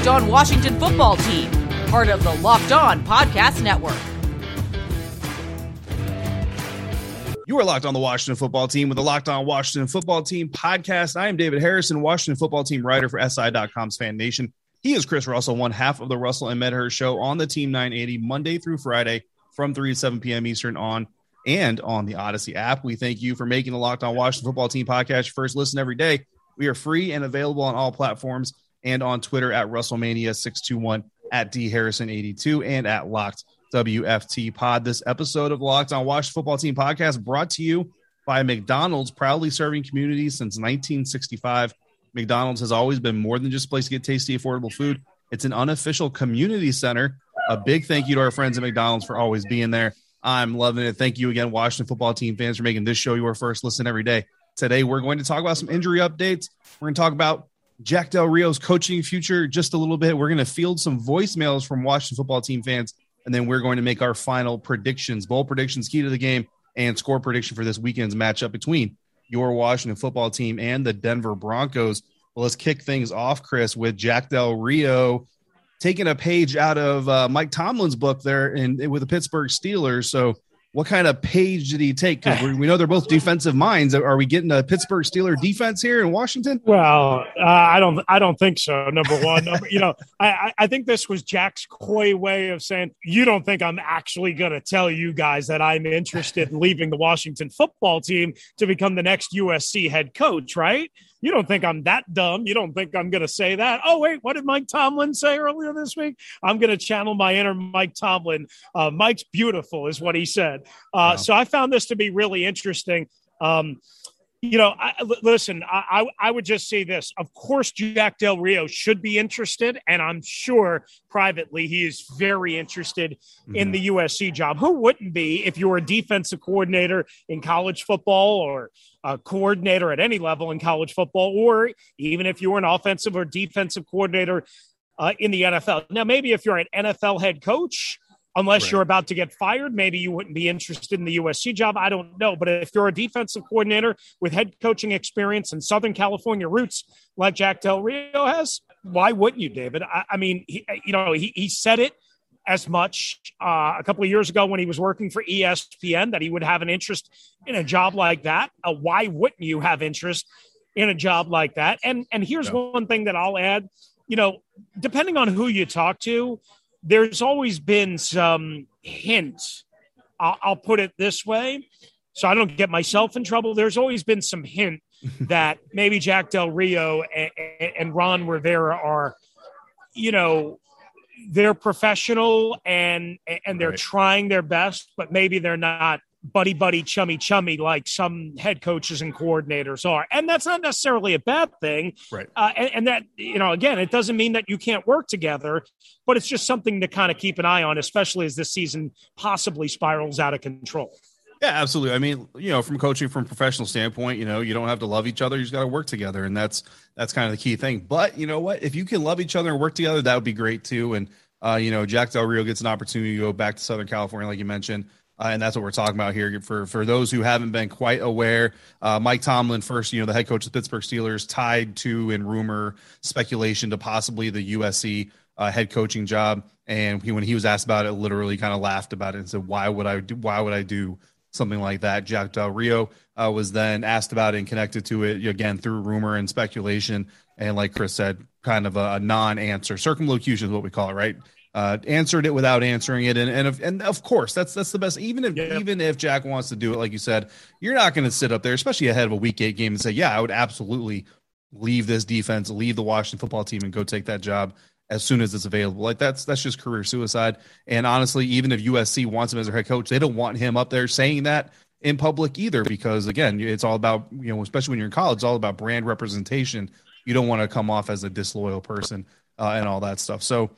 Locked On Washington Football Team, part of the Locked On Podcast Network. You are locked on the Washington Football Team with the Locked On Washington Football Team podcast. I am David Harrison, Washington Football Team writer for SI.com's Fan Nation. He is Chris Russell, one half of the Russell and Medhurst show on the Team 980, Monday through Friday from 3 to 7 p.m. Eastern on the Odyssey app. We thank you for making the Locked On Washington Football Team podcast your first listen every day. We are free and available on all platforms and on Twitter at Russellmania621, at DHarrison82, and at Locked WFT Pod. This episode of Locked On Washington Football Team podcast brought to you by McDonald's, proudly serving communities since 1965. McDonald's has always been more than just a place to get tasty, affordable food. It's an unofficial community center. A big thank you to our friends at McDonald's for always being there. I'm loving it. Thank you again, Washington Football Team fans, for making this show your first listen every day. Today, we're going to talk about some injury updates. We're going to talk about Jack Del Rio's coaching future just a little bit. We're going to field some voicemails from Washington Football Team fans, and then we're going to make our final predictions, bowl predictions, key to the game, and score prediction for this weekend's matchup between your Washington Football Team and the Denver Broncos. Well, let's kick things off, Chris, with Jack Del Rio taking a page out of Mike Tomlin's book there with the Pittsburgh Steelers. So what kind of page did he take? Because we know they're both defensive minds. Are we getting a Pittsburgh Steeler defense here in Washington? Well, I don't think so. Number one, I think this was Jack's coy way of saying, you don't think I'm actually going to tell you guys that I'm interested in leaving the Washington Football Team to become the next USC head coach, right? You don't think I'm that dumb. You don't think I'm going to say that. Oh, wait, what did Mike Tomlin say earlier this week? I'm going to channel my inner Mike Tomlin. Mike's beautiful is what he said. Wow. So I found this to be really interesting. Listen, I would just say this. Of course, Jack Del Rio should be interested, and I'm sure privately he is very interested in the USC job. Who wouldn't be if you were a defensive coordinator in college football or a coordinator at any level in college football, or even if you were an offensive or defensive coordinator in the NFL? Now, maybe if you're an NFL head coach, unless you're about to get fired, maybe you wouldn't be interested in the USC job. I don't know. But if you're a defensive coordinator with head coaching experience and Southern California roots like Jack Del Rio has, why wouldn't you, David? I mean, he said it as much a couple of years ago when he was working for ESPN that he would have an interest in a job like that. Why wouldn't you have interest in a job like that? And here's one thing that I'll add. Depending on who you talk to, there's always been some hint. I'll put it this way, so I don't get myself in trouble. There's always been some hint that maybe Jack Del Rio and Ron Rivera are, they're professional and they're trying their best, but maybe they're not buddy, chummy like some head coaches and coordinators are. And that's not necessarily a bad thing. Right. And that, again, it doesn't mean that you can't work together, but it's just something to kind of keep an eye on, especially as this season possibly spirals out of control. Yeah, absolutely. I mean, from coaching from a professional standpoint, you don't have to love each other. You just got to work together. And that's kind of the key thing. But you know what? If you can love each other and work together, that would be great too. And, Jack Del Rio gets an opportunity to go back to Southern California, like you mentioned. And that's what we're talking about here. For those who haven't been quite aware, Mike Tomlin, first, the head coach of the Pittsburgh Steelers, tied to in rumor speculation to possibly the USC head coaching job. And when he was asked about it, literally kind of laughed about it and said, "Why would I do something like that?" Jack Del Rio was then asked about it and connected to it again through rumor and speculation. And like Chris said, kind of a non-answer, circumlocution is what we call it, right? Answered it without answering it, and of course that's the best. Even if Jack wants to do it, like you said, you're not going to sit up there, especially ahead of a Week 8 game, and say, "Yeah, I would absolutely leave this defense, leave the Washington Football Team, and go take that job as soon as it's available." Like that's just career suicide. And honestly, even if USC wants him as their head coach, they don't want him up there saying that in public either, because again, it's all about especially when you're in college, it's all about brand representation. You don't want to come off as a disloyal person and all that stuff. So.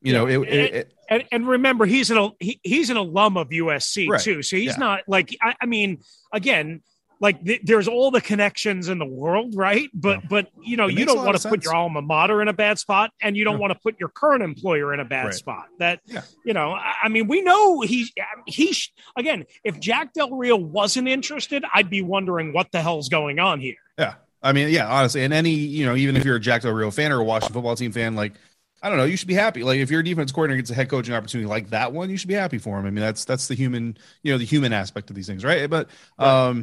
And remember, he's an alum of USC too, so he's not like I mean, again, like there's all the connections in the world, right? But you don't want to put your alma mater in a bad spot, and you don't want to put your current employer in a bad spot. I mean, we know he again, if Jack Del Rio wasn't interested, I'd be wondering what the hell's going on here. Yeah, I mean, honestly, and any even if you're a Jack Del Rio fan or a Washington Football Team fan, like I don't know. You should be happy. Like if your defense coordinator gets a head coaching opportunity like that one, you should be happy for him. I mean, that's the human, the human aspect of these things, right? But and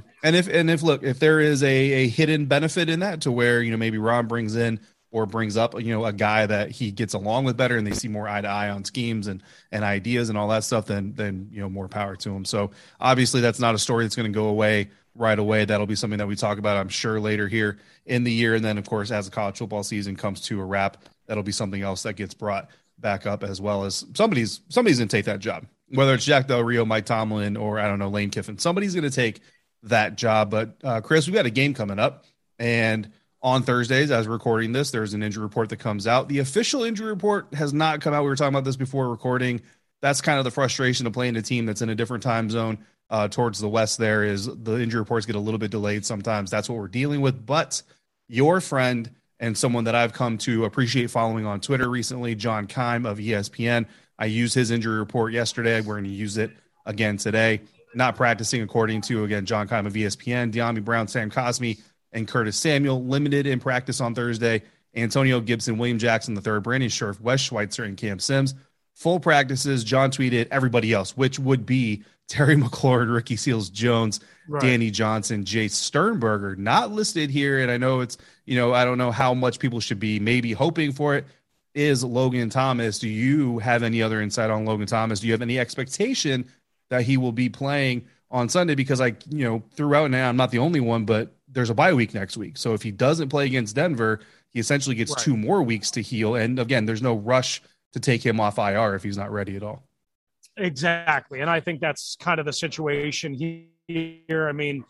if there is a hidden benefit in that to where maybe Ron brings in or brings up a guy that he gets along with better and they see more eye to eye on schemes and ideas and all that stuff, then more power to him. So obviously that's not a story that's going to go away right away. That'll be something that we talk about, I'm sure, later here in the year. And then of course, as the college football season comes to a wrap, that'll be something else that gets brought back up, as well as somebody's going to take that job, whether it's Jack Del Rio, Mike Tomlin, or I don't know, Lane Kiffin. Somebody's going to take that job. But Chris, we've got a game coming up, and on Thursdays, as we're recording this, there's an injury report that comes out. The official injury report has not come out. We were talking about this before recording. That's kind of the frustration of playing a team that's in a different time zone towards the west. There is the injury reports get a little bit delayed sometimes. That's what we're dealing with. But your friend and someone that I've come to appreciate following on Twitter recently, John Keim of ESPN. I used his injury report yesterday. We're going to use it again today. Not practicing, according to, again, John Keim of ESPN. De'Ami Brown, Sam Cosmi, and Curtis Samuel limited in practice on Thursday. Antonio Gibson, William Jackson III, Brandon Scherf, Wes Schweitzer, and Cam Sims. Full practices. John tweeted everybody else, which would be Terry McLaurin, Ricky Seals-Jones, right, Danny Johnson, Jace Sternberger, not listed here. And I know it's, I don't know how much people should be maybe hoping for it, is Logan Thomas. Do you have any other insight on Logan Thomas? Do you have any expectation that he will be playing on Sunday? Because throughout now, I'm not the only one, but there's a bye week next week. So if he doesn't play against Denver, he essentially gets 2 more weeks to heal. And again, there's no rush to take him off IR if he's not ready at all. Exactly. And I think that's kind of the situation here. I mean,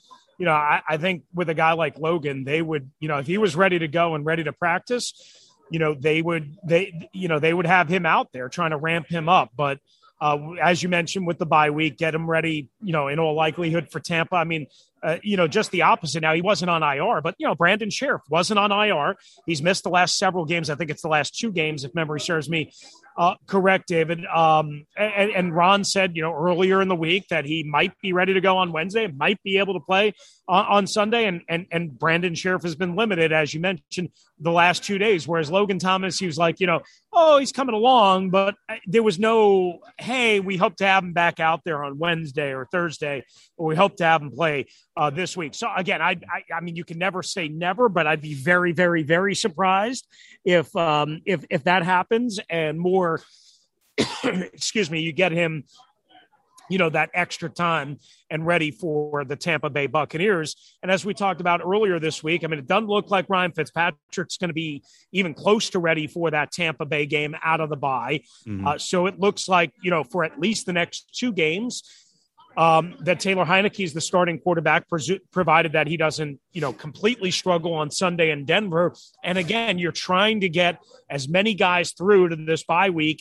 I think with a guy like Logan, they would, if he was ready to go and ready to practice, they would have him out there trying to ramp him up. But as you mentioned, with the bye week, get him ready, in all likelihood for Tampa. I mean, just the opposite. Now, he wasn't on IR, but, Brandon Scherf wasn't on IR. He's missed the last several games. I think it's the last 2 games, if memory serves me correct, David. And Ron said, earlier in the week that he might be ready to go on Wednesday, might be able to play on Sunday. And Brandon Scherf has been limited, as you mentioned, the last 2 days, whereas Logan Thomas, he was like, he's coming along, but there was no, hey, we hope to have him back out there on Wednesday or Thursday, or we hope to have him play this week. So again, I mean, you can never say never, but I'd be very, very, very surprised if that happens and more, excuse me, you get him, that extra time and ready for the Tampa Bay Buccaneers. And as we talked about earlier this week, I mean, it doesn't look like Ryan Fitzpatrick's going to be even close to ready for that Tampa Bay game out of the bye. Mm-hmm. So it looks like, for at least the next 2 games, that Taylor Heineke is the starting quarterback, provided that he doesn't, completely struggle on Sunday in Denver. And again, you're trying to get as many guys through to this bye week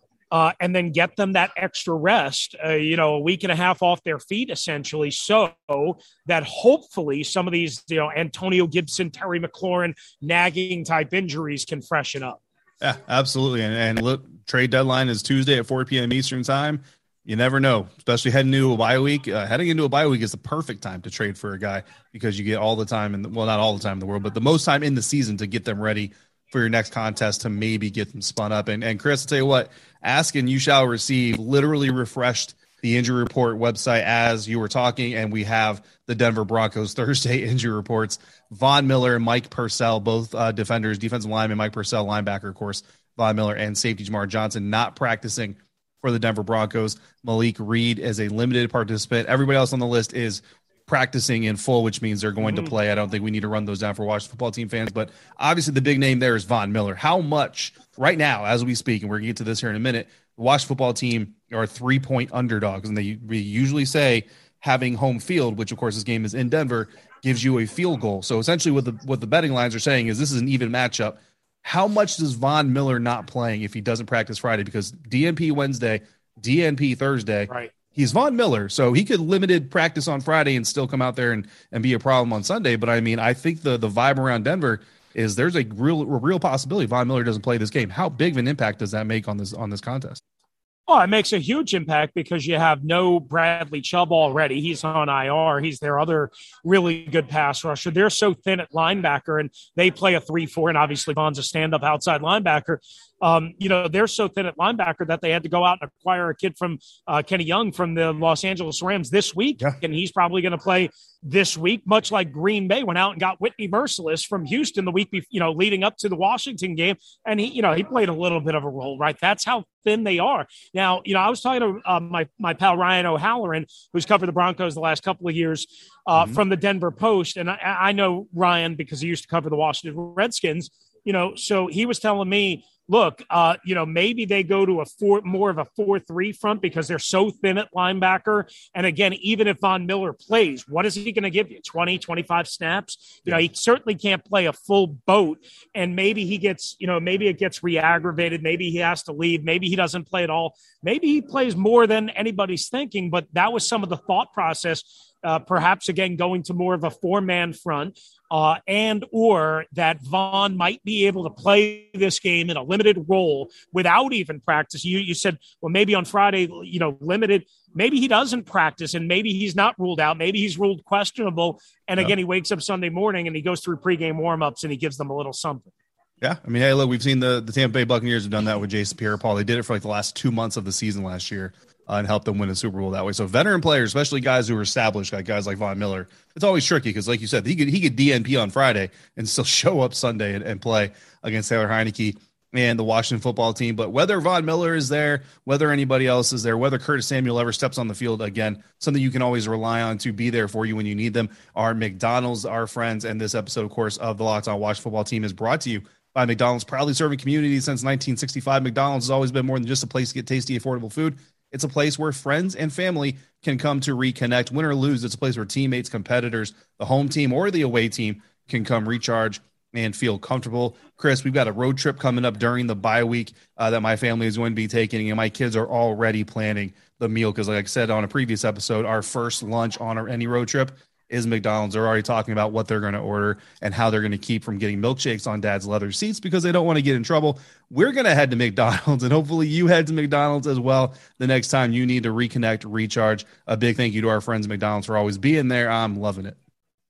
and then get them that extra rest, a week and a half off their feet, essentially, so that hopefully some of these, Antonio Gibson, Terry McLaurin, nagging type injuries can freshen up. Yeah, absolutely. And look, trade deadline is Tuesday at 4 p.m. Eastern time. You never know, especially heading into a bye week. Heading into a bye week is the perfect time to trade for a guy because you get all the time, not all the time in the world, but the most time in the season to get them ready for your next contest to maybe get them spun up. And Chris, I'll tell you what, ask and you shall receive literally refreshed the injury report website as you were talking, and we have the Denver Broncos Thursday injury reports. Von Miller and Mike Purcell, both defenders, defensive lineman, Mike Purcell, linebacker, of course, Von Miller, and safety Jamar Johnson not practicing for the Denver Broncos. Malik Reed is a limited participant. Everybody else on the list is practicing in full, which means they're going to play. I don't think we need to run those down for Washington football team fans, but obviously the big name there is Von Miller. How much right now, as we speak, and we're going to get to this here in a minute, the Washington football team are 3-point underdogs, and we usually say having home field, which of course this game is in Denver, gives you a field goal. So essentially what the betting lines are saying is this is an even matchup. How much does Von Miller not playing if he doesn't practice Friday? Because DNP Wednesday, DNP Thursday, right? He's Von Miller, so he could limited practice on Friday and still come out there and be a problem on Sunday. But I mean, I think the vibe around Denver is there's a real possibility Von Miller doesn't play this game. How big of an impact does that make on this contest? Oh, it makes a huge impact because you have no Bradley Chubb already. He's on IR. He's their other really good pass rusher. They're so thin at linebacker, and they play a 3-4, and obviously Von's a stand-up outside linebacker. they're so thin at linebacker that they had to go out and acquire a kid from Kenny Young from the Los Angeles Rams this week. Yeah. And he's probably going to play this week, much like Green Bay went out and got Whitney Merciless from Houston the week leading up to the Washington game. And he played a little bit of a role, right? That's how thin they are. Now, I was talking to my pal Ryan O'Halloran, who's covered the Broncos the last couple of years from the Denver Post. And I know Ryan because he used to cover the Washington Redskins, so he was telling me, look, maybe they go to more of a 4-3 front because they're so thin at linebacker. And again, even if Von Miller plays, what is he going to give you? 20, 25 snaps? He certainly can't play a full boat. And maybe he gets, maybe it gets re-aggravated. Maybe he has to leave. Maybe he doesn't play at all. Maybe he plays more than anybody's thinking, but that was some of the thought process. Perhaps, again, going to more of a 4-man front and or that Vaughn might be able to play this game in a limited role without even practice. You said, well, maybe on Friday, limited. Maybe he doesn't practice and maybe he's not ruled out. Maybe he's ruled questionable. And again, he wakes up Sunday morning and he goes through pregame warmups and he gives them a little something. Yeah. I mean, hey, look, we've seen the Tampa Bay Buccaneers have done that with Jason Pierre-Paul. They did it for the last 2 months of the season last year. And help them win a Super Bowl that way. So veteran players, especially guys who are established, like guys like Von Miller, it's always tricky because, like you said, he could DNP on Friday and still show up Sunday and play against Taylor Heineke and the Washington football team. But whether Von Miller is there, whether anybody else is there, whether Curtis Samuel ever steps on the field again, something you can always rely on to be there for you when you need them are McDonald's, our friends. And this episode, of course, of the Locked On Washington Football Team is brought to you by McDonald's, proudly serving communities since 1965. McDonald's has always been more than just a place to get tasty, affordable food. It's a place where friends and family can come to reconnect. Win or lose, it's a place where teammates, competitors, the home team or the away team can come recharge and feel comfortable. Chris, we've got a road trip coming up during the bye week that my family is going to be taking, and my kids are already planning the meal because, like I said on a previous episode, our first lunch on any road trip is McDonald's. They're already talking about what they're going to order and how they're going to keep from getting milkshakes on dad's leather seats because they don't want to get in trouble. We're going to head to McDonald's, and hopefully you head to McDonald's as well the next time you need to reconnect, recharge. A big thank you to our friends at McDonald's for always being there. I'm loving it.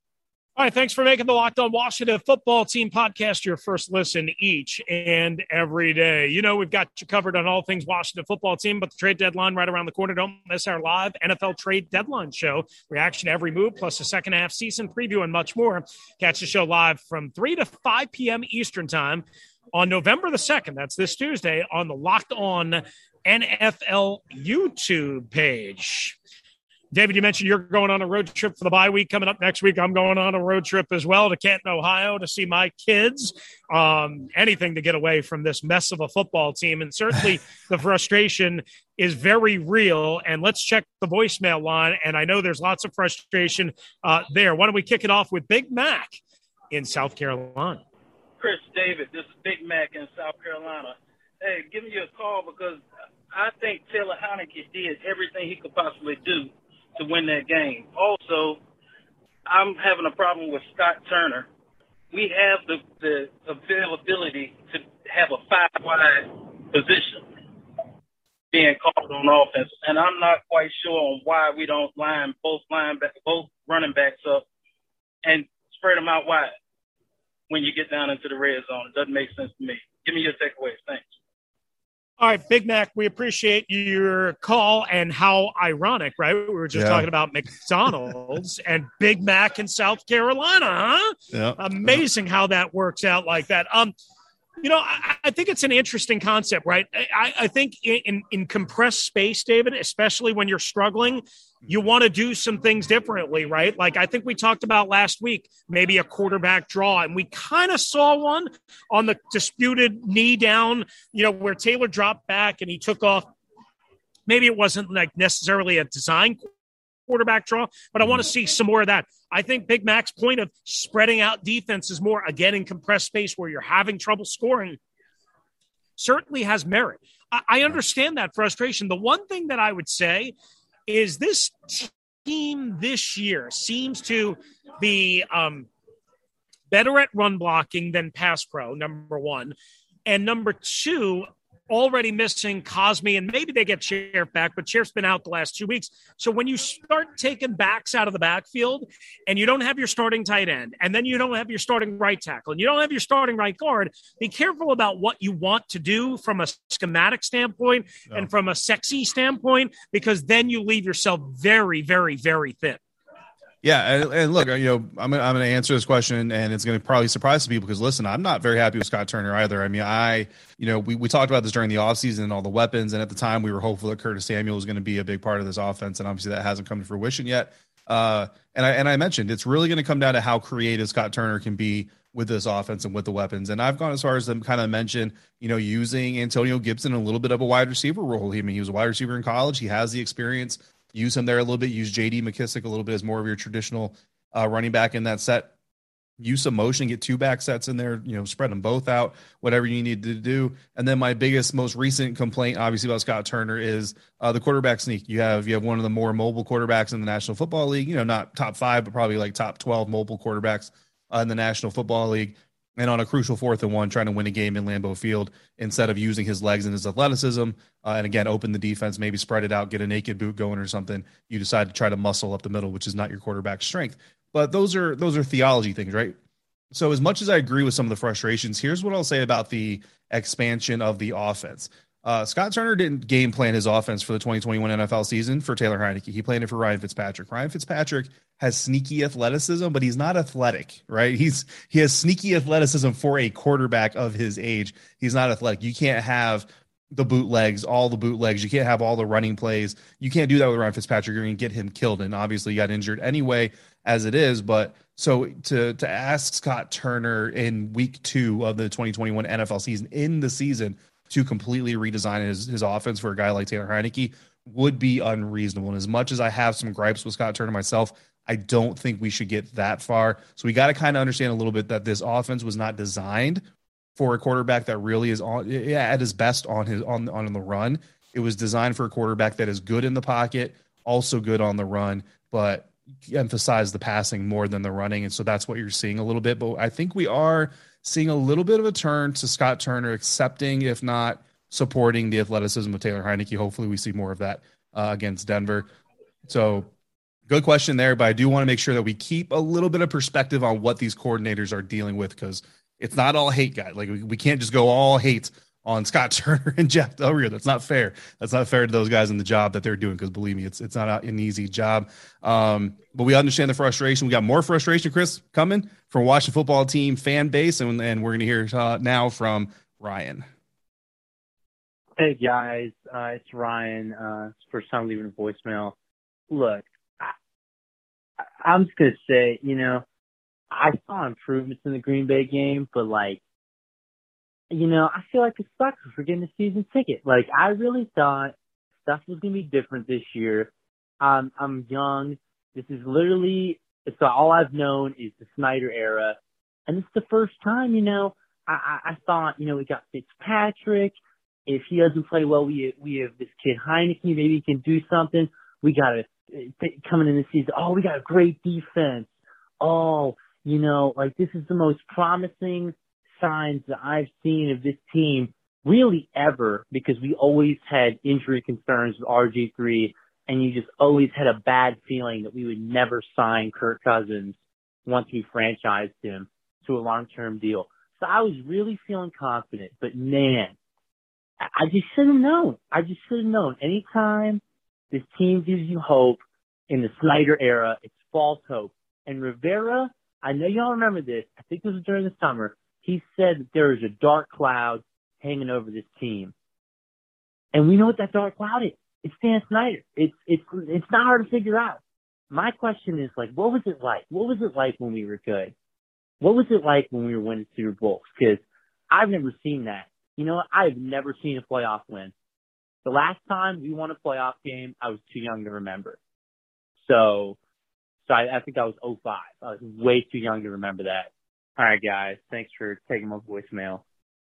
All right, thanks for making the Locked On Washington Football Team podcast your first listen each and every day. We've got you covered on all things Washington Football Team, but the trade deadline right around the corner. Don't miss our live NFL trade deadline show. Reaction to every move, plus a second half season preview and much more. Catch the show live from 3 to 5 p.m. Eastern time on November the 2nd. That's this Tuesday on the Locked On NFL YouTube page. David, you mentioned you're going on a road trip for the bye week coming up next week. I'm going on a road trip as well to Canton, Ohio to see my kids. Anything to get away from this mess of a football team. And certainly the frustration is very real. And let's check the voicemail line. And I know there's lots of frustration there. Why don't we kick it off with Big Mac in South Carolina? Chris, David, this is Big Mac in South Carolina. Hey, give me a call because I think Taylor Heineke did everything he could possibly do to win that game. Also, I'm having a problem with Scott Turner. We have the availability to have a 5-wide position being called on offense, and I'm not quite sure on why we don't line both running backs up and spread them out wide when you get down into the red zone. It doesn't make sense to me. Give me your takeaways. Thanks. All right, Big Mac, we appreciate your call, and how ironic, right? We were just talking about McDonald's and Big Mac in South Carolina, huh? Yeah. Amazing how that works out like that. I think it's an interesting concept, right? I think in compressed space, David, especially when you're struggling, you want to do some things differently, right? Like I think we talked about last week, maybe a quarterback draw, and we kind of saw one on the disputed knee down, where Taylor dropped back and he took off. Maybe it wasn't like necessarily a design quarterback draw, but I want to see some more of that. I think Big Mac's point of spreading out defenses more, again, in compressed space where you're having trouble scoring, certainly has merit. I understand that frustration. The one thing that I would say is this team this year seems to be better at run blocking than pass pro, number one. And number two, already missing Cosme, and maybe they get Sheriff back, but Sheriff's been out the last 2 weeks. So when you start taking backs out of the backfield and you don't have your starting tight end, and then you don't have your starting right tackle, and you don't have your starting right guard, be careful about what you want to do from a schematic standpoint and from a sexy standpoint, because then you leave yourself very, very, very thin. Yeah, and look, I'm going to answer this question, and it's going to probably surprise some people because, listen, I'm not very happy with Scott Turner either. I mean, we talked about this during the offseason and all the weapons, and at the time we were hopeful that Curtis Samuel was going to be a big part of this offense, and obviously that hasn't come to fruition yet. And I mentioned it's really going to come down to how creative Scott Turner can be with this offense and with the weapons. And I've gone as far as to kind of mention, using Antonio Gibson in a little bit of a wide receiver role. I mean, he was a wide receiver in college. He has the experience. Use him there a little bit. Use J.D. McKissick a little bit as more of your traditional running back in that set. Use some motion, get 2 back sets in there, spread them both out, whatever you need to do. And then my most recent complaint, obviously, about Scott Turner is the quarterback sneak. You have one of the more mobile quarterbacks in the National Football League, not top 5, but probably like top 12 mobile quarterbacks in the National Football League. And on a crucial 4th and 1, trying to win a game in Lambeau Field, instead of using his legs and his athleticism, and again, open the defense, maybe spread it out, get a naked boot going or something, you decide to try to muscle up the middle, which is not your quarterback's strength. But those are theology things, right? So as much as I agree with some of the frustrations, here's what I'll say about the expansion of the offense. Scott Turner didn't game plan his offense for the 2021 NFL season for Taylor Heinicke. He planned it for Ryan Fitzpatrick. Ryan Fitzpatrick has sneaky athleticism, but he's not athletic, right? He has sneaky athleticism for a quarterback of his age. He's not athletic. You can't have all the bootlegs. You can't have all the running plays. You can't do that with Ryan Fitzpatrick. You're going to get him killed. And obviously he got injured anyway as it is. But so to ask Scott Turner in week 2 of the 2021 NFL season, in the season, to completely redesign his offense for a guy like Taylor Heinicke would be unreasonable. And as much as I have some gripes with Scott Turner myself, I don't think we should get that far. So we got to kind of understand a little bit that this offense was not designed for a quarterback that really is at his best on the run. It was designed for a quarterback that is good in the pocket, also good on the run, but emphasize the passing more than the running. And so that's what you're seeing a little bit. But I think we are seeing a little bit of a turn to Scott Turner accepting, if not supporting, the athleticism of Taylor Heinicke. Hopefully we see more of that against Denver. So good question there, but I do want to make sure that we keep a little bit of perspective on what these coordinators are dealing with, because it's not all hate, guys. Like we can't just go all hate on Scott Turner and Jeff Del Rio. That's not fair. That's not fair to those guys in the job that they're doing, because believe me, it's not an easy job. But we understand the frustration. We got more frustration, Chris, coming from Washington Football Team fan base, and we're going to hear now from Ryan. Hey, guys. It's Ryan. It's the first time leaving a voicemail. Look, I'm just going to say, I saw improvements in the Green Bay game, but, I feel like the suckers were getting a season ticket. I really thought stuff was going to be different this year. I'm young. This is literally, so all I've known is the Snyder era. And it's the first time, I thought, we got Fitzpatrick. If he doesn't play well, we have this kid Heinicke. Maybe he can do something. We got to, coming in the season, we got a great defense. This is the most promising signs that I've seen of this team really ever, because we always had injury concerns with RG3, and you just always had a bad feeling that we would never sign Kirk Cousins once we franchised him to a long-term deal. So I was really feeling confident, but man, I just should have known. Anytime this team gives you hope in the Snyder era, it's false hope. And Rivera, I know y'all remember this. I think this was during the summer. He said that there is a dark cloud hanging over this team. And we know what that dark cloud is. It's Dan Snyder. It's not hard to figure out. My question is, what was it like? What was it like when we were good? What was it like when we were winning Super Bowls? Because I've never seen that. I've never seen a playoff win. The last time we won a playoff game, I was too young to remember. So I think that was 2005. I was way too young to remember that. All right, guys. Thanks for taking my voicemail.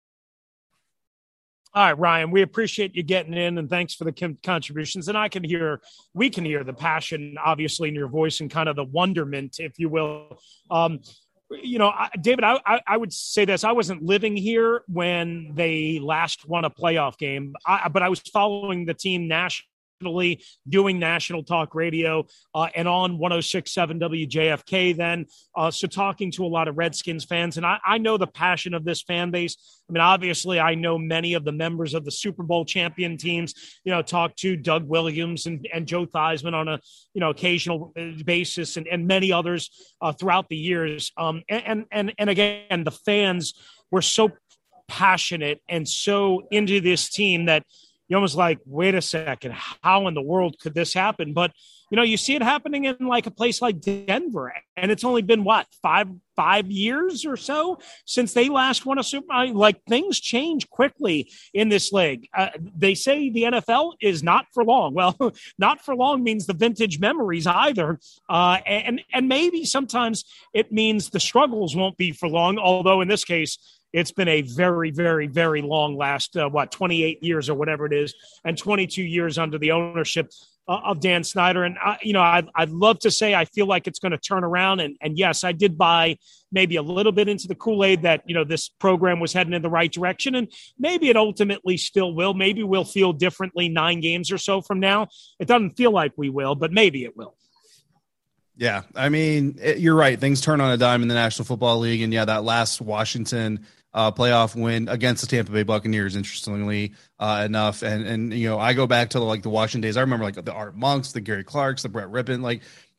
All right, Ryan, we appreciate you getting in, and thanks for the contributions. And we can hear the passion, obviously, in your voice and kind of the wonderment, if you will. David, I would say this. I wasn't living here when they last won a playoff game, but I was following the team nationally, doing national talk radio and on 106.7 WJFK then. So talking to a lot of Redskins fans. And I know the passion of this fan base. I mean, obviously, I know many of the members of the Super Bowl champion teams, talk to Doug Williams and Joe Theismann on a, occasional basis and many others throughout the years. And again, the fans were so passionate and so into this team that you're almost like, wait a second, how in the world could this happen? But, you see it happening in like a place like Denver. And it's only been, five years or so since they last won a Super Bowl. Like, things change quickly in this league. They say the NFL is not for long. Well, not for long means the vintage memories either. And maybe sometimes it means the struggles won't be for long, although in this case, it's been a very, very, very long last, 28 years or whatever it is, and 22 years under the ownership of Dan Snyder. And, I'd love to say I feel like it's going to turn around. And yes, I did buy maybe a little bit into the Kool-Aid that, this program was heading in the right direction. And maybe it ultimately still will. Maybe we'll feel differently 9 games or so from now. It doesn't feel like we will, but maybe it will. Yeah, I mean, you're right. Things turn on a dime in the National Football League. And, that last Washington playoff win against the Tampa Bay Buccaneers, interestingly enough. And I go back to the Washington days. I remember the Art Monks, the Gary Clarks, the Brett Rippon,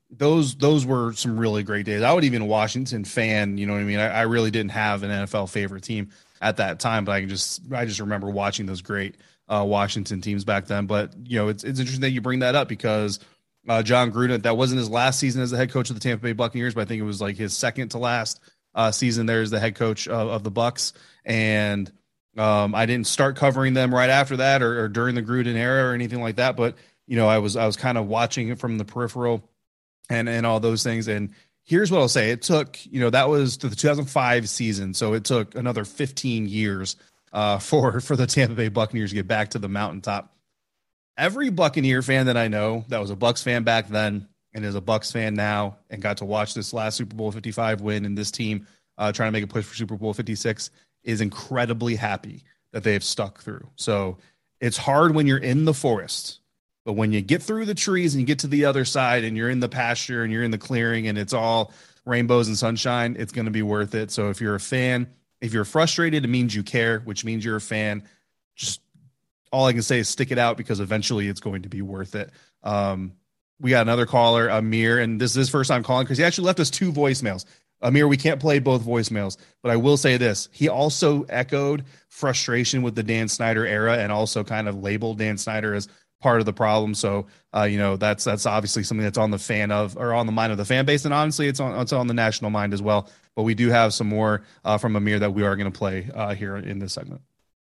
those were some really great days. I would even a Washington fan, you know what I mean? I really didn't have an NFL favorite team at that time, but I just remember watching those great Washington teams back then. But, it's interesting that you bring that up because John Gruden, that wasn't his last season as the head coach of the Tampa Bay Buccaneers, but I think it was his second to last season there as the head coach of the Bucs. And I didn't start covering them right after that or during the Gruden era or anything like that. But, I was kind of watching it from the peripheral and all those things. And here's what I'll say. It took, that was to the 2005 season. So it took another 15 years for the Tampa Bay Buccaneers to get back to the mountaintop. Every Buccaneer fan that I know that was a Bucs fan back then and is a Bucs fan now and got to watch this last Super Bowl 55 win and this team trying to make a push for Super Bowl 56 is incredibly happy that they have stuck through. So it's hard when you're in the forest, but when you get through the trees and you get to the other side and you're in the pasture and you're in the clearing and it's all rainbows and sunshine, it's going to be worth it. So if you're a fan, if you're frustrated, it means you care, which means you're a fan. Just all I can say is stick it out because eventually it's going to be worth it. We got another caller, Amir, and this is his first time calling because he actually left us 2 voicemails. Amir, we can't play both voicemails, but I will say this. He also echoed frustration with the Dan Snyder era and also kind of labeled Dan Snyder as part of the problem. So, that's obviously something that's on the on the mind of the fan base. And honestly, it's on the national mind as well. But we do have some more from Amir that we are going to play here in this segment.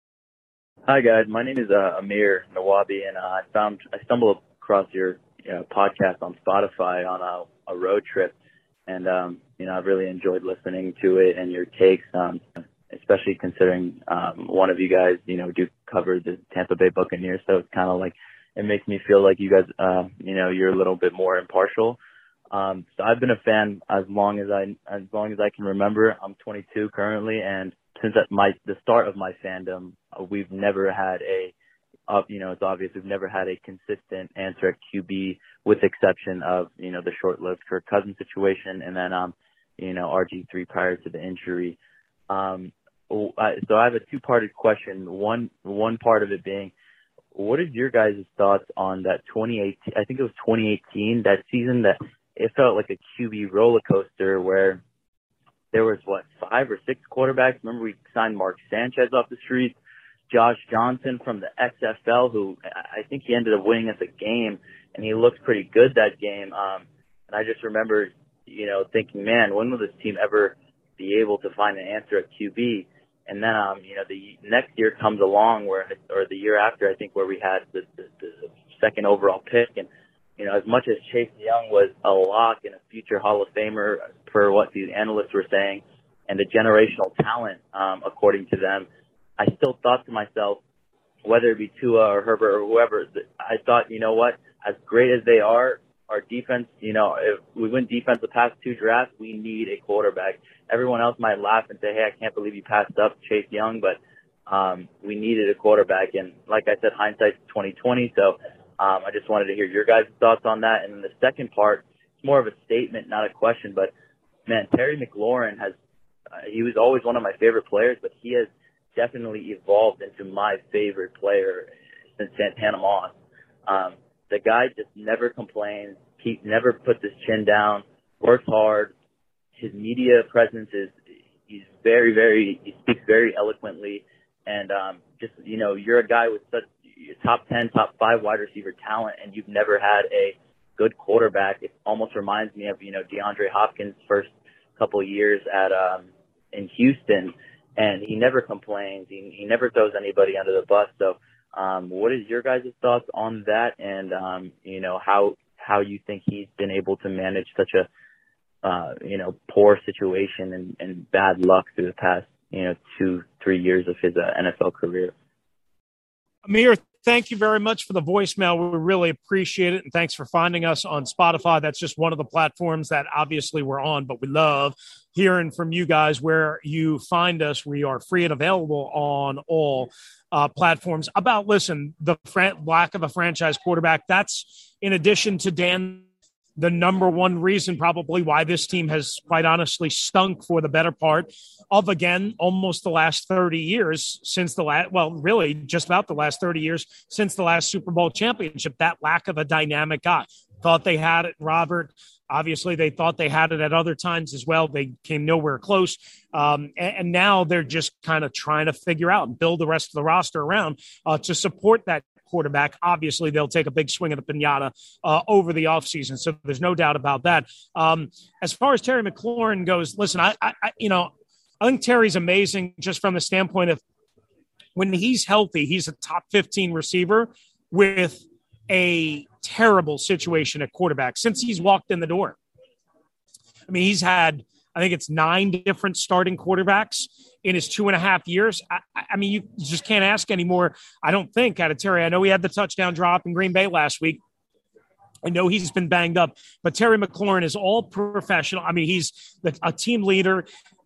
Hi, guys. My name is Amir Nawabi, and I stumbled across your podcast on Spotify on a road trip. And, I've really enjoyed listening to it and your takes, especially considering one of you guys, do cover the Tampa Bay Buccaneers. So it's kind of it makes me feel like you guys, you're a little bit more impartial. So I've been a fan as long as I can remember. I'm 22 currently, and since the start of my fandom, we've never had it's obvious we've never had a consistent answer at QB, with the exception of, the short-lived Kirk Cousins situation and then, RG3 prior to the injury. So I have a 2-parted question. One part of it being, what is your guys' thoughts on that 2018? I think it was 2018, that season that it felt like a QB roller coaster where there was 5 or 6 quarterbacks. Remember we signed Mark Sanchez off the street, Josh Johnson from the XFL, who I think he ended up winning us a game, and he looked pretty good that game. And I just remember, thinking, man, when will this team ever be able to find an answer at QB? And then, the next year comes along or the year after, I think, where we had the second overall pick. And, as much as Chase Young was a lock and a future Hall of Famer per what these analysts were saying, and the generational talent, according to them, I still thought to myself, whether it be Tua or Herbert or whoever, I thought, as great as they are, our defense, if we win defense the past 2 drafts, we need a quarterback. Everyone else might laugh and say, hey, I can't believe you passed up Chase Young, but we needed a quarterback. And like I said, hindsight's 20/20. So I just wanted to hear your guys' thoughts on that. And then the second part, it's more of a statement, not a question. But, man, Terry McLaurin he was always one of my favorite players, but he has definitely evolved into my favorite player since Santana Moss. The guy just never complains. He never puts his chin down, works hard. His media presence he's he speaks very eloquently. And you're a guy with such top 10, top 5 wide receiver talent, and you've never had a good quarterback. It almost reminds me of, DeAndre Hopkins' first couple of years in Houston, and he never complains. He never throws anybody under the bus. So what is your guys' thoughts on that, and how you think he's been able to manage such a poor situation and bad luck through the past 2-3 years of his NFL career? Amir, thank you very much for the voicemail. We really appreciate it, and thanks for finding us on Spotify. That's just one of the platforms that obviously we're on, but we love hearing from you guys where you find us. We are free and available on all platforms. The lack of a franchise quarterback, that's in addition to Dan, the number one reason probably why this team has quite honestly stunk for the better part of, again, almost the last 30 years since really just about the last 30 years since the last Super Bowl championship. That lack of a dynamic guy. Thought they had it, Robert. Obviously, they thought they had it at other times as well. They came nowhere close. And now they're just kind of trying to figure out and build the rest of the roster around to support that quarterback. Obviously, they'll take a big swing at the piñata over the offseason. So there's no doubt about that. As far as Terry McLaurin goes, listen, I think Terry's amazing just from the standpoint of when he's healthy, he's a top 15 receiver with a terrible situation at quarterback since he's walked in the door. I mean, he's had, I think it's 9 different starting quarterbacks in his 2.5 years. I mean, you just can't ask anymore, I don't think, out of Terry. I know he had the touchdown drop in Green Bay last week. I know he's been banged up, but Terry McLaurin is all professional. I mean, he's a team leader.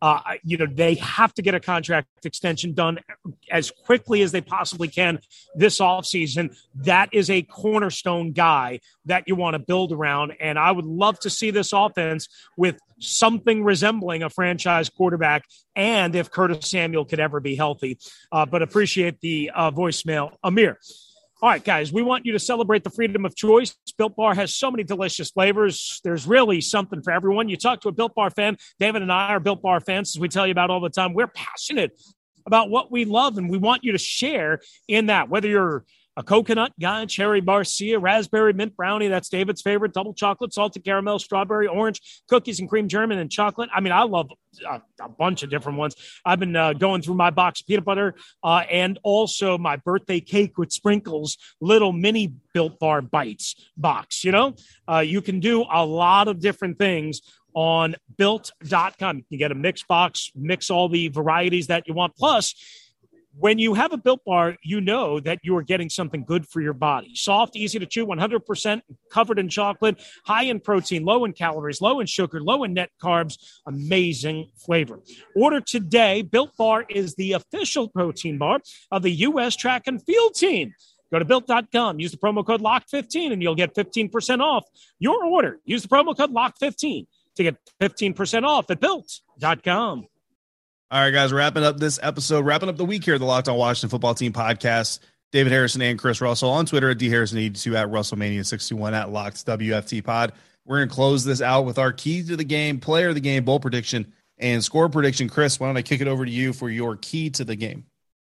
They have to get a contract extension done as quickly as they possibly can this offseason. That is a cornerstone guy that you want to build around. And I would love to see this offense with something resembling a franchise quarterback, and if Curtis Samuel could ever be healthy. But appreciate the voicemail, Amir. All right, guys, we want you to celebrate the freedom of choice. Built Bar has so many delicious flavors. There's really something for everyone. You talk to a Built Bar fan. David and I are Built Bar fans, as we tell you about all the time. We're passionate about what we love, and we want you to share in that, whether you're a coconut guy, cherry barcia, raspberry mint brownie. That's David's favorite. Double chocolate, salted caramel, strawberry, orange, cookies and cream, German, and chocolate. I mean, I love a bunch of different ones. I've been going through my box of peanut butter and also my birthday cake with sprinkles, little mini Built Bar Bites box. You can do a lot of different things on Built.com. You can get a mix box, mix all the varieties that you want. Plus, when you have a Built Bar, you know that you are getting something good for your body. Soft, easy to chew, 100% covered in chocolate, high in protein, low in calories, low in sugar, low in net carbs, amazing flavor. Order today. Built Bar is the official protein bar of the U.S. track and field team. Go to Built.com, use the promo code LOCK15, and you'll get 15% off your order. Use the promo code LOCK15 to get 15% off at Built.com. All right, guys, wrapping up this episode, wrapping up the week here at the Locked On Washington Football Team podcast. David Harrison and Chris Russell on Twitter at DHarrison82, at WrestleMania61, at Locked WFT Pod. We're going to close this out with our key to the game, player of the game, bowl prediction, and score prediction. Chris, why don't I kick it over to you for your key to the game?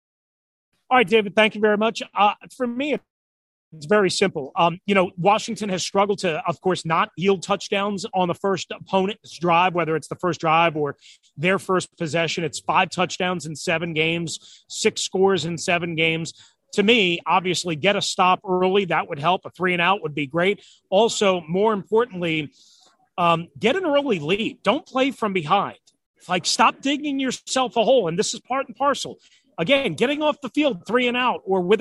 All right, David, thank you very much. For me, it's very simple. Washington has struggled to, of course, not yield touchdowns on the first opponent's drive, whether it's the first drive or their first possession. It's 5 touchdowns in 7 games, 6 scores in 7 games. To me, obviously, get a stop early. That would help. A 3-and-out would be great. Also, more importantly, get an early lead. Don't play from behind. Stop digging yourself a hole. And this is part and parcel. Again, getting off the field 3-and-out or without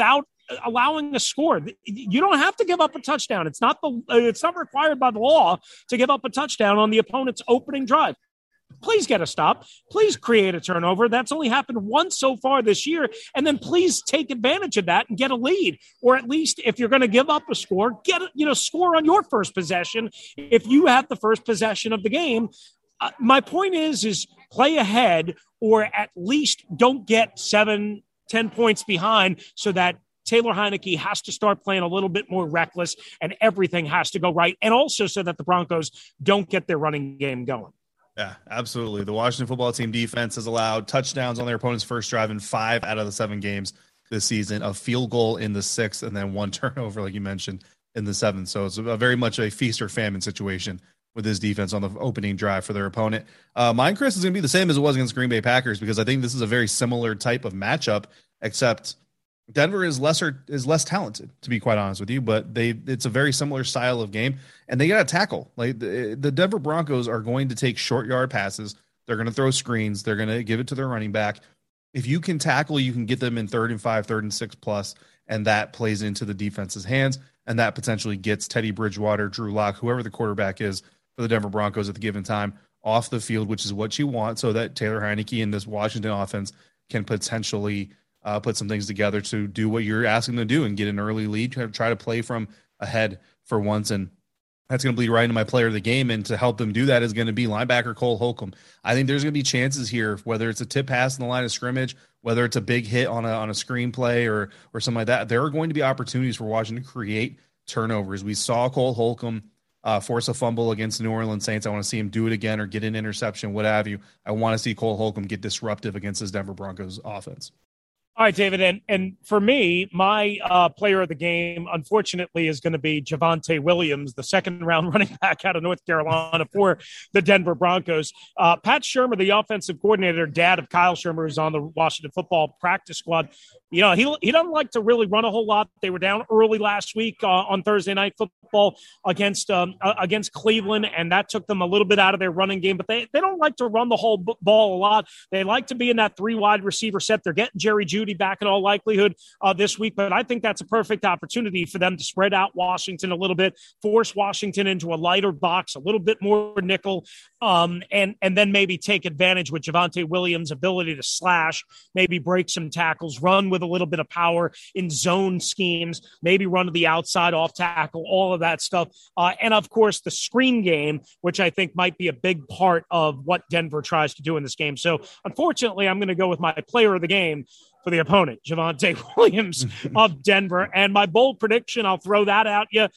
allowing a score. You don't have to give up a touchdown. It's not required by the law to give up a touchdown on the opponent's opening drive. Please get a stop. Please create a turnover. That's only happened once so far this year. And then please take advantage of that and get a lead. Or at least if you're going to give up a score, score on your first possession if you have the first possession of the game. My point is play ahead, or at least don't get 7-10 points behind so that Taylor Heinicke has to start playing a little bit more reckless and everything has to go right. And also so that the Broncos don't get their running game going. Yeah, absolutely. The Washington football team defense has allowed touchdowns on their opponent's first drive in 5 out of the 7 games this season, a field goal in the 6th, and then 1 turnover, like you mentioned, in the 7th. So it's very much a feast or famine situation with this defense on the opening drive for their opponent. Mine, Chris, is going to be the same as it was against Green Bay Packers, because I think this is a very similar type of matchup, except Denver is less talented, to be quite honest with you, but it's a very similar style of game, and they got to tackle. Like the Denver Broncos are going to take short yard passes. They're going to throw screens. They're going to give it to their running back. If you can tackle, you can get them in 3rd and 5, 3rd and 6 plus, and that plays into the defense's hands, and that potentially gets Teddy Bridgewater, Drew Lock, whoever the quarterback is for the Denver Broncos at the given time, off the field, which is what you want, so that Taylor Heinicke and this Washington offense can potentially put some things together to do what you're asking them to do and get an early lead, try to play from ahead for once. And that's going to bleed right into my player of the game. And to help them do that is going to be linebacker Cole Holcomb. I think there's going to be chances here, whether it's a tip pass in the line of scrimmage, whether it's a big hit on a screen play or something like that. There are going to be opportunities for Washington to create turnovers. We saw Cole Holcomb force a fumble against the New Orleans Saints. I want to see him do it again or get an interception, what have you. I want to see Cole Holcomb get disruptive against this Denver Broncos offense. All right, David, and for me, my player of the game, unfortunately, is going to be Javonte Williams, the second-round running back out of North Carolina for the Denver Broncos. Pat Shurmur, the offensive coordinator, dad of Kyle Shurmur, is on the Washington football practice squad. He doesn't like to really run a whole lot. They were down early last week on Thursday Night Football against Cleveland, and that took them a little bit out of their running game. But they don't like to run the whole ball a lot. They like to be in that 3 wide receiver set. They're getting Jerry Jeudy back in all likelihood this week, but I think that's a perfect opportunity for them to spread out Washington a little bit, force Washington into a lighter box, a little bit more nickel, and then maybe take advantage with Javonte Williams' ability to slash, maybe break some tackles, run with a little bit of power in zone schemes, maybe run to the outside off tackle, all of that stuff. And of course, the screen game, which I think might be a big part of what Denver tries to do in this game. So unfortunately, I'm going to go with my player of the game for the opponent, Javonte Williams of Denver. And my bold prediction, I'll throw that out you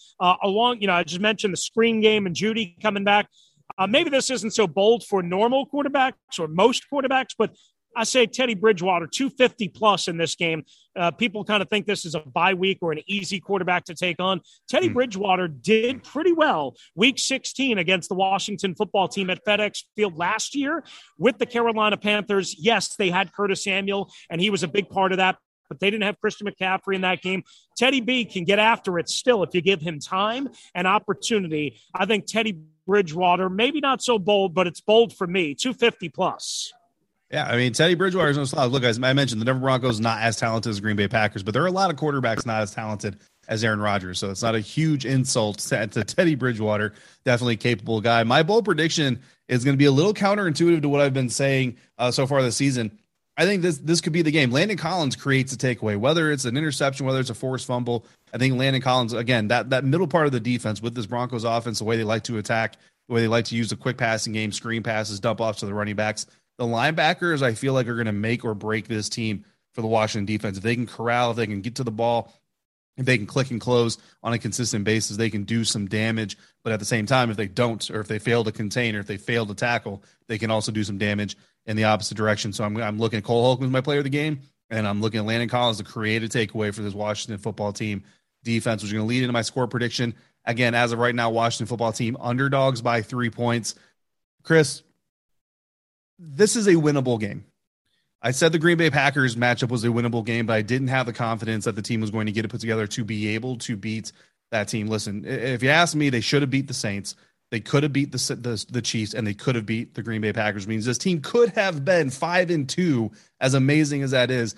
I just mentioned the screen game and Jeudy coming back. Maybe this isn't so bold for normal quarterbacks or most quarterbacks, but I say Teddy Bridgewater, 250 plus in this game. People kind of think this is a bye week or an easy quarterback to take on. Teddy Bridgewater did pretty well week 16 against the Washington football team at FedEx Field last year with the Carolina Panthers. Yes, they had Curtis Samuel, and he was a big part of that, but they didn't have Christian McCaffrey in that game. Teddy B can get after it still if you give him time and opportunity. I think Teddy Bridgewater, maybe not so bold, but it's bold for me, 250 plus. Yeah, I mean, Teddy Bridgewater is no slouch. Look, as I mentioned, the Denver Broncos not as talented as Green Bay Packers, but there are a lot of quarterbacks not as talented as Aaron Rodgers, so it's not a huge insult to Teddy Bridgewater. Definitely a capable guy. My bold prediction is going to be a little counterintuitive to what I've been saying so far this season. I think this could be the game. Landon Collins creates a takeaway, whether it's an interception, whether it's a forced fumble. I think Landon Collins, again, that middle part of the defense with this Broncos offense, the way they like to attack, the way they like to use the quick passing game, screen passes, dump offs to the running backs. The linebackers, I feel like, are going to make or break this team for the Washington defense. If they can corral, if they can get to the ball, if they can click and close on a consistent basis, they can do some damage. But at the same time, if they don't, or if they fail to contain, or if they fail to tackle, they can also do some damage in the opposite direction. So I'm looking at Cole Holcomb as my player of the game, and I'm looking at Landon Collins to create a takeaway for this Washington football team defense, which is going to lead into my score prediction. Again, as of right now, Washington football team underdogs by 3 points. Chris, this is a winnable game. I said the Green Bay Packers matchup was a winnable game, but I didn't have the confidence that the team was going to get it put together to be able to beat that team. Listen, if you ask me, they should have beat the Saints. They could have beat the Chiefs, and they could have beat the Green Bay Packers. Means this team could have been 5-2, as amazing as that is.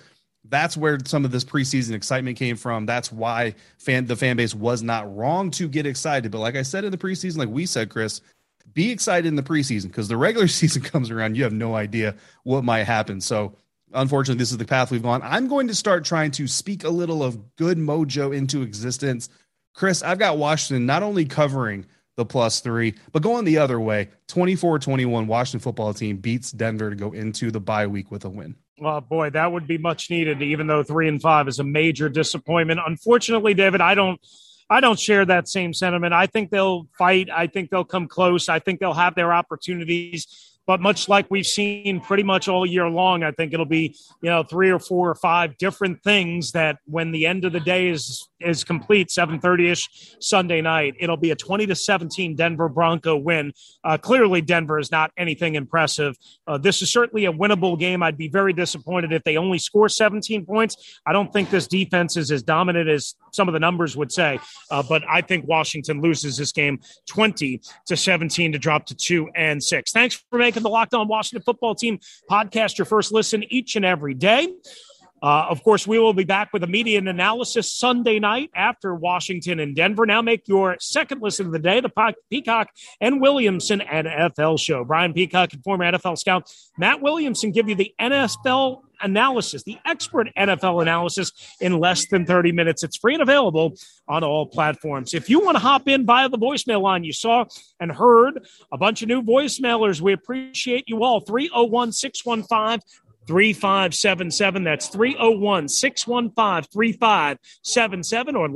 That's where some of this preseason excitement came from. That's why the fan base was not wrong to get excited. But like I said in the preseason, like we said, Chris, be excited in the preseason because the regular season comes around. You have no idea what might happen. So unfortunately, this is the path we've gone. I'm going to start trying to speak a little of good mojo into existence. Chris, I've got Washington not only covering the +3, but going the other way. 24-21 Washington football team beats Denver to go into the bye week with a win. Well, boy, that would be much needed, even though 3-5 is a major disappointment. Unfortunately, David, I don't share that same sentiment. I think they'll fight. I think they'll come close. I think they'll have their opportunities. But much like we've seen pretty much all year long, I think it'll be, 3 or 4 or 5 different things that when the end of the day is complete, 7:30-ish Sunday night, it'll be a 20-17 Denver Bronco win. Clearly, Denver is not anything impressive. This is certainly a winnable game. I'd be very disappointed if they only score 17 points. I don't think this defense is as dominant as some of the numbers would say. But I think Washington loses this game 20-17 to drop to 2-6. Thanks for making the Locked On Washington Football Team podcast your first listen each and every day. Of course, we will be back with a media analysis Sunday night after Washington and Denver. Now make your second listen of the day, the Peacock and Williamson NFL show. Brian Peacock and former NFL scout Matt Williamson give you the NFL analysis, the expert NFL analysis in less than 30 minutes. It's free and available on all platforms. If you want to hop in via the voicemail line, you saw and heard a bunch of new voicemailers. We appreciate you all. 301-615-3577. That's 301-615-3577 or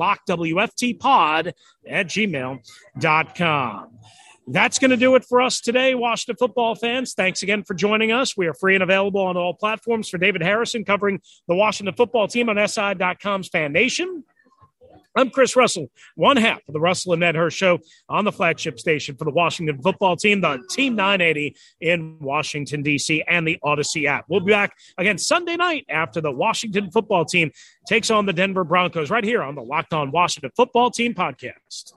lockwftpod@gmail.com. That's going to do it for us today, Washington football fans. Thanks again for joining us. We are free and available on all platforms. For David Harrison covering the Washington football team on SI.com's Fan Nation, I'm Chris Russell, one half of the Russell and Medhurst show on the flagship station for the Washington football team, the Team 980 in Washington, D.C., and the Odyssey app. We'll be back again Sunday night after the Washington football team takes on the Denver Broncos right here on the Locked On Washington Football Team podcast.